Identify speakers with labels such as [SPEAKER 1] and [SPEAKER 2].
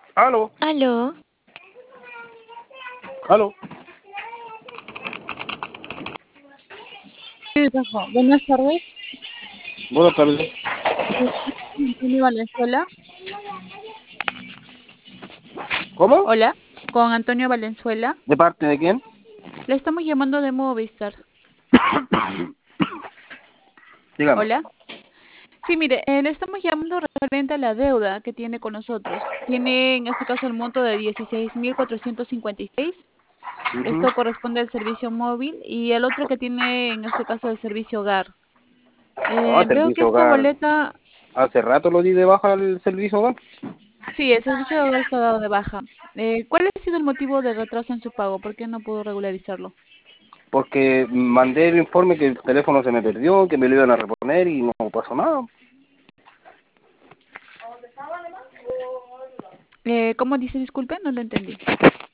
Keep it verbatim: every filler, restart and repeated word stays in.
[SPEAKER 1] Aló,
[SPEAKER 2] Aló,
[SPEAKER 1] aló.
[SPEAKER 3] Sí, Rafa. Buenas tardes.
[SPEAKER 1] Buenas tardes.
[SPEAKER 3] Eh, Antonio Valenzuela.
[SPEAKER 1] ¿Cómo?
[SPEAKER 3] Hola, con Antonio Valenzuela.
[SPEAKER 1] ¿De parte de quién?
[SPEAKER 3] Le estamos llamando de Movistar.
[SPEAKER 1] Dígame.
[SPEAKER 3] Hola. Sí, mire, eh, le estamos llamando referente a la deuda que tiene con nosotros. Tiene en este caso el monto de dieciséis mil cuatrocientos cincuenta y seis.
[SPEAKER 1] Ujú.
[SPEAKER 3] Esto corresponde al servicio móvil y el otro que tiene en este caso el servicio hogar.
[SPEAKER 1] Ah,
[SPEAKER 3] Eh, veo que
[SPEAKER 1] servicio
[SPEAKER 3] esta
[SPEAKER 1] hogar.
[SPEAKER 3] boleta,
[SPEAKER 1] Hace rato lo di de baja al servicio hogar.
[SPEAKER 3] sí, el servicio de hogar está dado de baja. Eh, ¿cuál ha sido el motivo de retraso en su pago? ¿Por qué no pudo regularizarlo?
[SPEAKER 1] Porque mandé el informe que el teléfono se me perdió, que me lo iban a reponer y no pasó nada.
[SPEAKER 3] Eh, ¿cómo dice? Disculpe, no lo entendí.